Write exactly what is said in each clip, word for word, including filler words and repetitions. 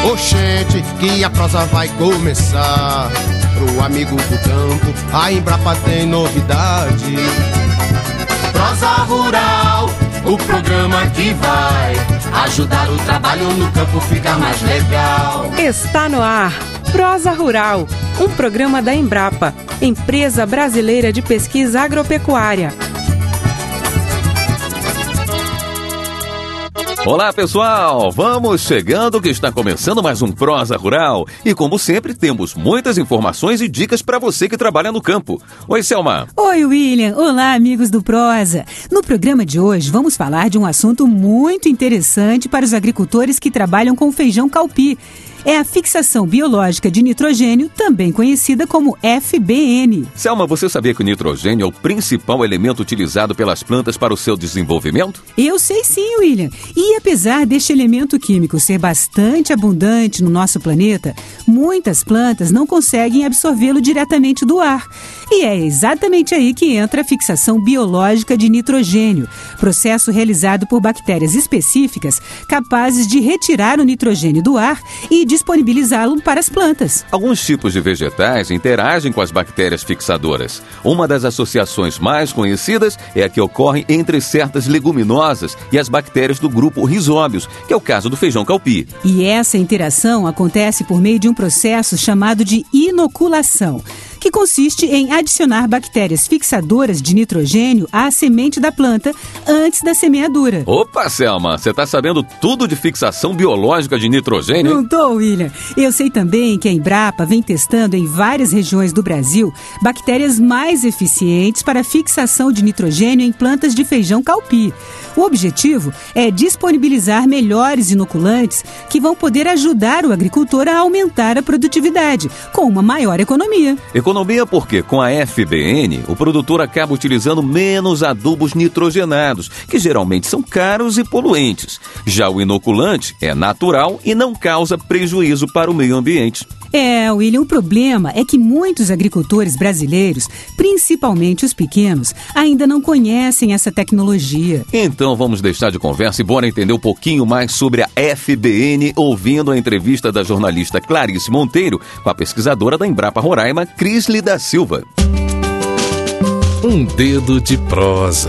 Oxente, que a prosa vai começar. Pro amigo do campo, a Embrapa tem novidade. Prosa Rural, o programa que vai ajudar o trabalho no campo ficar mais legal. Está no ar, Prosa Rural, um programa da Embrapa, Empresa Brasileira de Pesquisa Agropecuária. Olá pessoal, vamos chegando que está começando mais um Prosa Rural e como sempre temos muitas informações e dicas para você que trabalha no campo. Oi Selma. Oi William, olá amigos do Prosa. No programa de hoje vamos falar de um assunto muito interessante para os agricultores que trabalham com feijão calpi. É a fixação biológica de nitrogênio, também conhecida como F B N. Selma, você sabia que o nitrogênio é o principal elemento utilizado pelas plantas para o seu desenvolvimento? Eu sei sim, William. E apesar deste elemento químico ser bastante abundante no nosso planeta, muitas plantas não conseguem absorvê-lo diretamente do ar. E é exatamente aí que entra a fixação biológica de nitrogênio, processo realizado por bactérias específicas capazes de retirar o nitrogênio do ar e disponibilizá-lo para as plantas. Alguns tipos de vegetais interagem com as bactérias fixadoras. Uma das associações mais conhecidas é a que ocorre entre certas leguminosas e as bactérias do grupo Rhizóbios, que é o caso do feijão calpi. E essa interação acontece por meio de um processo chamado de inoculação, que consiste em adicionar bactérias fixadoras de nitrogênio à semente da planta antes da semeadura. Opa, Selma, você está sabendo tudo de fixação biológica de nitrogênio? Não tô, William. Eu sei também que a Embrapa vem testando em várias regiões do Brasil bactérias mais eficientes para a fixação de nitrogênio em plantas de feijão calpi. O objetivo é disponibilizar melhores inoculantes que vão poder ajudar o agricultor a aumentar a produtividade, com uma maior economia. Economia porque, com a F B N, o produtor acaba utilizando menos adubos nitrogenados, que geralmente são caros e poluentes. Já o inoculante é natural e não causa prejuízo para o meio ambiente. É, William, o problema é que muitos agricultores brasileiros, principalmente os pequenos, ainda não conhecem essa tecnologia. Então vamos deixar de conversa e bora entender um pouquinho mais sobre a F B N, ouvindo a entrevista da jornalista Clarice Monteiro com a pesquisadora da Embrapa Roraima, Crisli da Silva. Um dedo de prosa.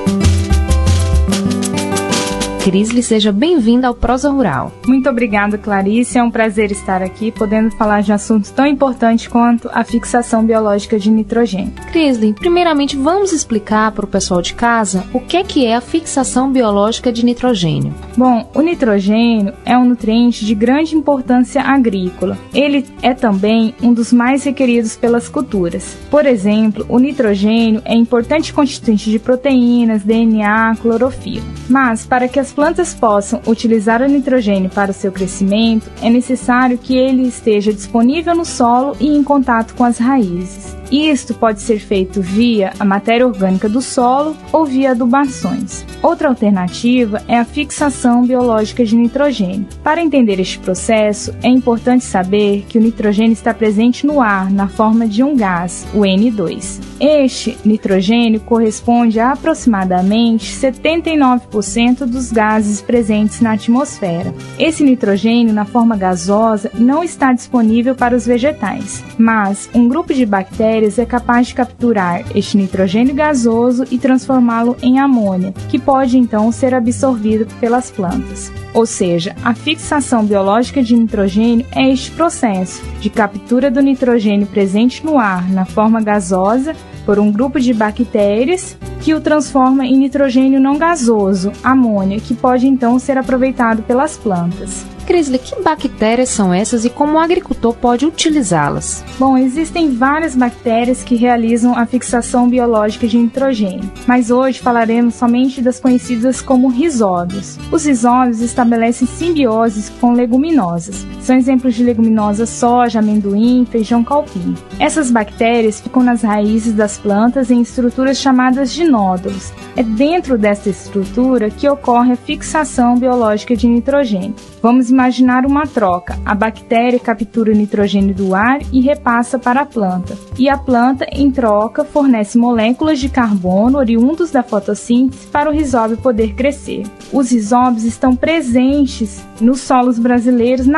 Crisli, seja bem-vinda ao Prosa Rural. Muito obrigada, Clarice. É um prazer estar aqui, podendo falar de assuntos tão importantes quanto a fixação biológica de nitrogênio. Crisli, primeiramente vamos explicar para o pessoal de casa o que é, que é a fixação biológica de nitrogênio. Bom, o nitrogênio é um nutriente de grande importância agrícola. Ele é também um dos mais requeridos pelas culturas. Por exemplo, o nitrogênio é importante constituinte de proteínas, D N A, clorofila. Mas, para que as plantas possam utilizar o nitrogênio para o seu crescimento, é necessário que ele esteja disponível no solo e em contato com as raízes. Isto pode ser feito via a matéria orgânica do solo ou via adubações. Outra alternativa é a fixação biológica de nitrogênio. Para entender este processo, é importante saber que o nitrogênio está presente no ar na forma de um gás, o N dois. Este nitrogênio corresponde a aproximadamente setenta e nove por cento dos gases presentes na atmosfera. Esse nitrogênio, na forma gasosa, não está disponível para os vegetais, mas um grupo de bactérias é capaz de capturar este nitrogênio gasoso e transformá-lo em amônia, que pode então ser absorvido pelas plantas. Ou seja, a fixação biológica de nitrogênio é este processo de captura do nitrogênio presente no ar na forma gasosa por um grupo de bactérias que o transforma em nitrogênio não gasoso, amônia, que pode então ser aproveitado pelas plantas. Crisli, que bactérias são essas e como o agricultor pode utilizá-las? Bom, existem várias bactérias que realizam a fixação biológica de nitrogênio, mas hoje falaremos somente das conhecidas como rhizóbios. Os rhizóbios estabelecem simbioses com leguminosas. São exemplos de leguminosas soja, amendoim, feijão calpi. Essas bactérias ficam nas raízes das plantas em estruturas chamadas de nódulos. É dentro dessa estrutura que ocorre a fixação biológica de nitrogênio. Vamos imaginar uma troca. A bactéria captura o nitrogênio do ar e repassa para a planta. E a planta, em troca, fornece moléculas de carbono oriundos da fotossíntese para o rhizóbio poder crescer. Os rhizóbios estão presentes nos solos brasileiros naturalmente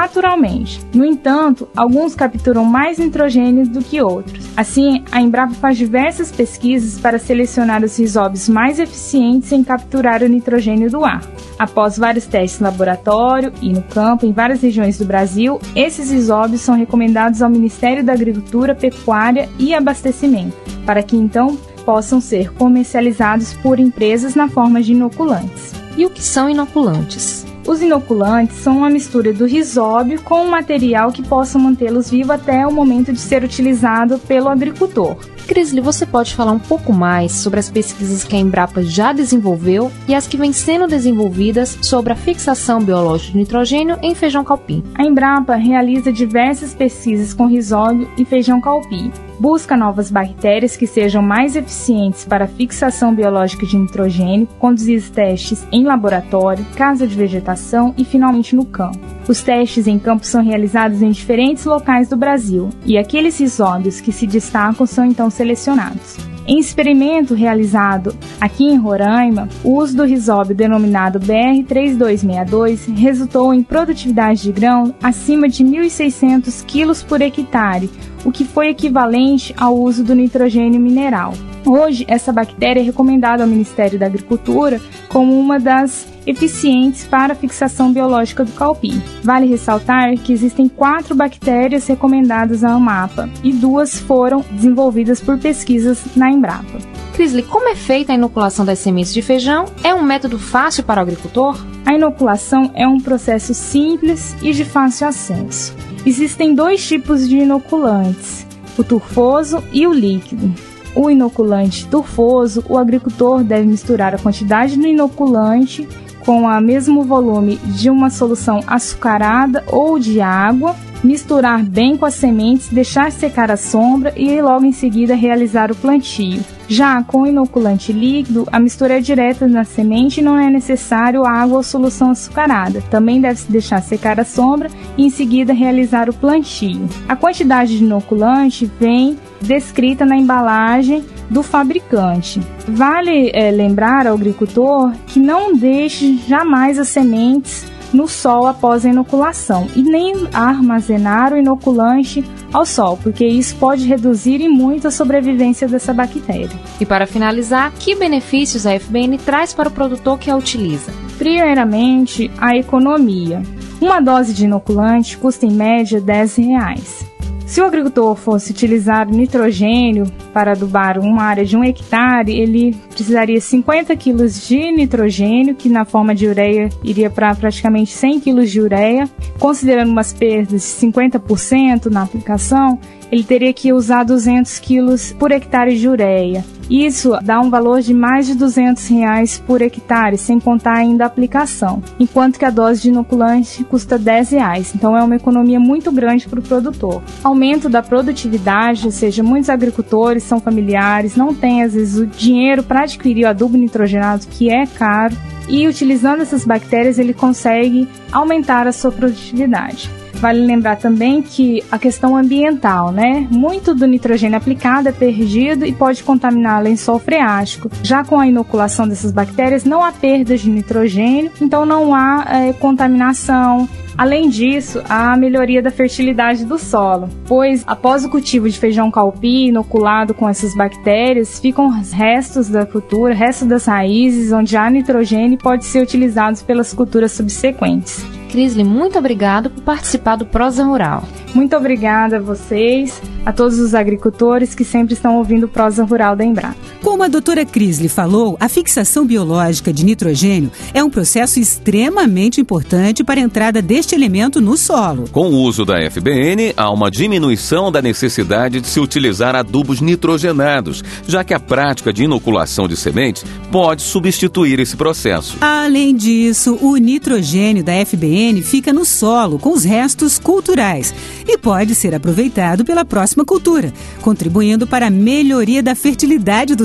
naturalmente. No entanto, alguns capturam mais nitrogênio do que outros. Assim, a Embrapa faz diversas pesquisas para selecionar os rizóbios mais eficientes em capturar o nitrogênio do ar. Após vários testes no laboratório e no campo em várias regiões do Brasil, esses rizóbios são recomendados ao Ministério da Agricultura, Pecuária e Abastecimento, para que então possam ser comercializados por empresas na forma de inoculantes. E o que são inoculantes? Os inoculantes são uma mistura do rizóbio com um material que possa mantê-los vivos até o momento de ser utilizado pelo agricultor. Crisley, você pode falar um pouco mais sobre as pesquisas que a Embrapa já desenvolveu e as que vêm sendo desenvolvidas sobre a fixação biológica de nitrogênio em feijão calpi? A Embrapa realiza diversas pesquisas com rizóbio e feijão calpi. Busca novas bactérias que sejam mais eficientes para a fixação biológica de nitrogênio, conduz testes em laboratório, casa de vegetação e finalmente no campo. Os testes em campo são realizados em diferentes locais do Brasil e aqueles rizóbios que se destacam são então selecionados. Em experimento realizado aqui em Roraima, o uso do rizóbio denominado B R três dois seis dois resultou em produtividade de grão acima de mil e seiscentos quilos por hectare, o que foi equivalente ao uso do nitrogênio mineral. Hoje, essa bactéria é recomendada ao Ministério da Agricultura como uma das eficientes para a fixação biológica do calpi. Vale ressaltar que existem quatro bactérias recomendadas à AMAPA e duas foram desenvolvidas por pesquisas na Embrapa. Crisley, como é feita a inoculação das sementes de feijão? É um método fácil para o agricultor? A inoculação é um processo simples e de fácil acesso. Existem dois tipos de inoculantes, o turfoso e o líquido. O inoculante turfoso, o agricultor deve misturar a quantidade do inoculante com o mesmo volume de uma solução açucarada ou de água, misturar bem com as sementes, deixar secar à sombra e logo em seguida realizar o plantio. Já com o inoculante líquido, a mistura é direta na semente e não é necessário água ou solução açucarada. Também deve-se deixar secar à sombra e em seguida realizar o plantio. A quantidade de inoculante vem descrita na embalagem do fabricante. Vale é, lembrar ao agricultor que não deixe jamais as sementes no sol após a inoculação e nem armazenar o inoculante ao sol, porque isso pode reduzir em muito a sobrevivência dessa bactéria. E para finalizar, que benefícios a F B N traz para o produtor que a utiliza? Primeiramente, a economia. Uma dose de inoculante custa em média dez reais. Se o agricultor fosse utilizar nitrogênio para adubar uma área de um hectare, ele precisaria cinquenta quilos de nitrogênio, que na forma de ureia iria para praticamente cem quilos de ureia. Considerando umas perdas de cinquenta por cento na aplicação, ele teria que usar duzentos quilos por hectare de ureia. Isso dá um valor de mais de duzentos reais por hectare, sem contar ainda a aplicação, enquanto que a dose de inoculante custa dez reais, então é uma economia muito grande para o produtor. Aumento da produtividade, ou seja, muitos agricultores são familiares, não têm às vezes o dinheiro para adquirir o adubo nitrogenado, que é caro, e utilizando essas bactérias ele consegue aumentar a sua produtividade. Vale lembrar também que a questão ambiental, né? Muito do nitrogênio aplicado é perdido e pode contaminar lençol freático. Já com a inoculação dessas bactérias, não há perda de nitrogênio, então não há é, contaminação. Além disso, há a melhoria da fertilidade do solo, pois após o cultivo de feijão calpi inoculado com essas bactérias, ficam os restos da cultura, restos das raízes, onde há nitrogênio e pode ser utilizados pelas culturas subsequentes. Crisley, muito obrigado por participar do Prosa Rural. Muito obrigada a vocês, a todos os agricultores que sempre estão ouvindo o Prosa Rural da Embrapa. Como a doutora Crisley falou, a fixação biológica de nitrogênio é um processo extremamente importante para a entrada deste elemento no solo. Com o uso da F B N, há uma diminuição da necessidade de se utilizar adubos nitrogenados, já que a prática de inoculação de sementes pode substituir esse processo. Além disso, o nitrogênio da F B N fica no solo com os restos culturais e pode ser aproveitado pela próxima cultura, contribuindo para a melhoria da fertilidade do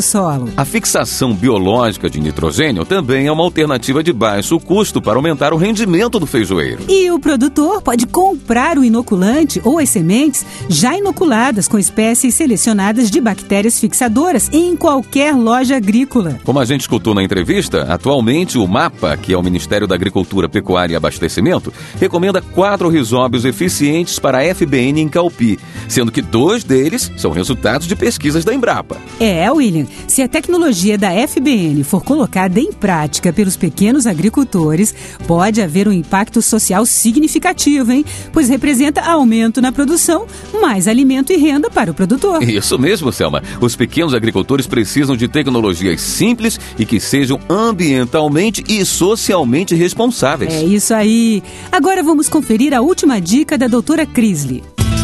solo. A fixação biológica de nitrogênio também é uma alternativa de baixo custo para aumentar o rendimento do feijoeiro. E o produtor pode comprar o inoculante ou as sementes já inoculadas com espécies selecionadas de bactérias fixadoras em qualquer loja agrícola. Como a gente escutou na entrevista, atualmente o MAPA, que é o Ministério da Agricultura, Pecuária e Abastecimento, recomenda quatro risóbios eficientes para a F B N em Calpi, sendo que dois deles são resultados de pesquisas da Embrapa. É, William, se a tecnologia da F B N for colocada em prática pelos pequenos agricultores, pode haver um impacto social significativo, hein? Pois representa aumento na produção, mais alimento e renda para o produtor. Isso mesmo, Selma. Os pequenos agricultores precisam de tecnologias simples e que sejam ambientalmente e socialmente responsáveis. É isso aí. Agora vamos conferir a última dica da doutora Crisley.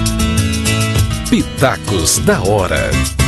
Pitacos da hora.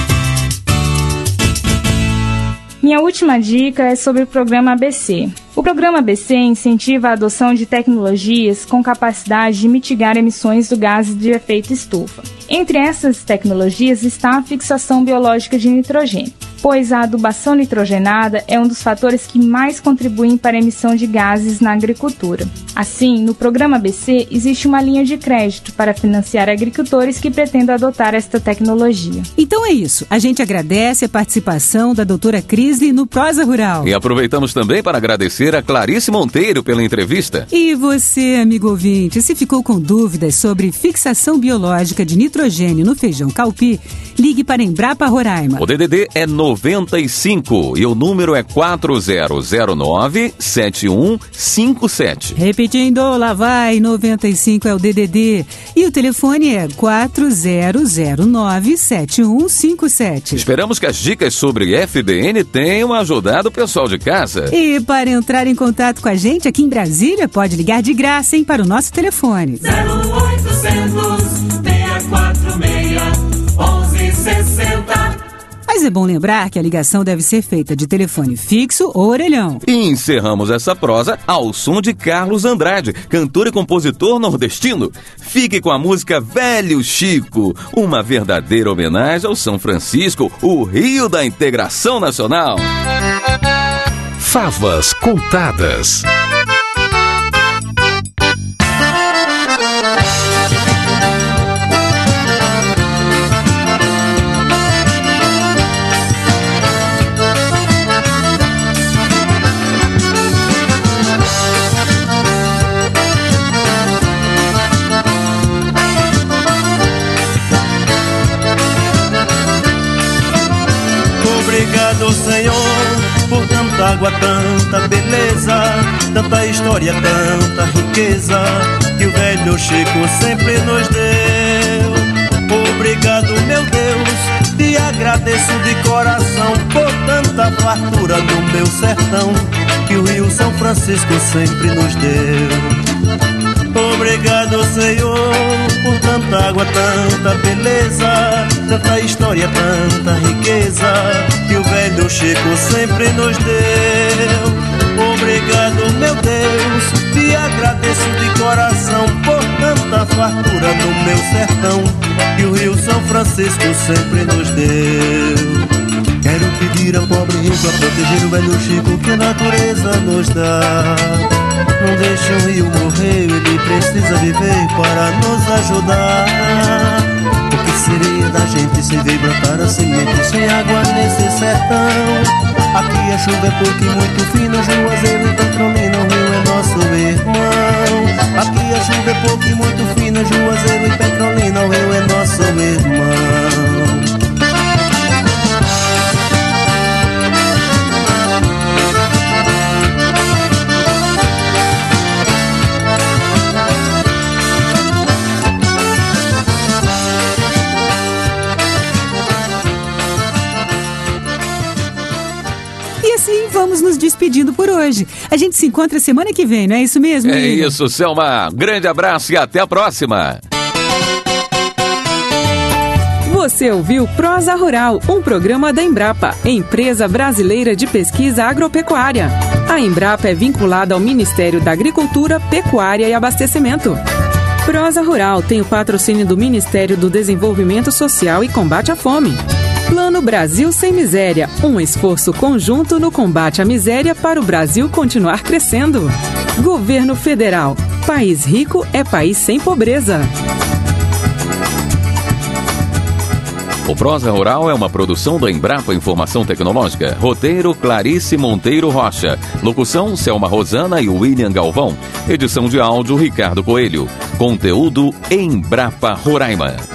Minha última dica é sobre o programa A B C. O programa A B C incentiva a adoção de tecnologias com capacidade de mitigar emissões do gás de efeito estufa. Entre essas tecnologias está a fixação biológica de nitrogênio, pois a adubação nitrogenada é um dos fatores que mais contribuem para a emissão de gases na agricultura. Assim, no programa A B C existe uma linha de crédito para financiar agricultores que pretendam adotar esta tecnologia. Então é isso. A gente agradece a participação da doutora Crisley no Prosa Rural. E aproveitamos também para agradecer a Clarice Monteiro pela entrevista. E você, amigo ouvinte, se ficou com dúvidas sobre fixação biológica de nitrogênio no feijão Calpi, ligue para a Embrapa Roraima. O D D D é noventa e cinco e o número é quatro zero zero nove, sete um cinco sete. Repetindo, lá vai, noventa e cinco é o D D D e o telefone é quatro zero zero nove, sete um cinco sete. Esperamos que as dicas sobre F B N tenham ajudado o pessoal de casa. E para entrar em contato com a gente aqui em Brasília, pode ligar de graça, hein, para o nosso telefone. zero oitocentos, seis quatro seis, onze sessenta. Mas é bom lembrar que a ligação deve ser feita de telefone fixo ou orelhão. E encerramos essa prosa ao som de Carlos Andrade, cantor e compositor nordestino. Fique com a música Velho Chico, uma verdadeira homenagem ao São Francisco, o Rio da Integração Nacional. Favas contadas. Obrigado, Senhor, por tanta água, tanta beleza, tanta história, tanta riqueza que o velho Chico sempre nos deu. Obrigado, meu Deus, te agradeço de coração por tanta fartura no meu sertão que o Rio São Francisco sempre nos deu. Obrigado, Senhor, por tanta água, tanta beleza, tanta história, tanta riqueza que o velho Chico sempre nos deu. Obrigado, meu Deus, te agradeço de coração por tanta fartura no meu sertão que o Rio São Francisco sempre nos deu. Quero pedir ao pobre rico a proteger o velho Chico que a natureza nos dá. Não deixe o rio morrer, ele precisa viver para nos ajudar. O que seria da gente sem ver brotar a semente, sem água nesse sertão? Aqui a chuva é pouco e muito fina, Juazeiro e Petrolina, o rio é nosso irmão. Aqui a chuva é pouco e muito fina, Juazeiro e Petrolina, o rio é nosso irmão. Vamos nos despedindo por hoje. A gente se encontra semana que vem, não é isso mesmo? É isso, Selma. Grande abraço e até a próxima. Você ouviu Prosa Rural, um programa da Embrapa, Empresa Brasileira de Pesquisa Agropecuária. A Embrapa é vinculada ao Ministério da Agricultura, Pecuária e Abastecimento. Prosa Rural tem o patrocínio do Ministério do Desenvolvimento Social e Combate à Fome. Plano Brasil Sem Miséria, um esforço conjunto no combate à miséria para o Brasil continuar crescendo. Governo Federal, país rico é país sem pobreza. O Prosa Rural é uma produção da Embrapa Informação Tecnológica. Roteiro Clarice Monteiro Rocha. Locução Selma Rosana e William Galvão. Edição de áudio Ricardo Coelho. Conteúdo Embrapa Roraima.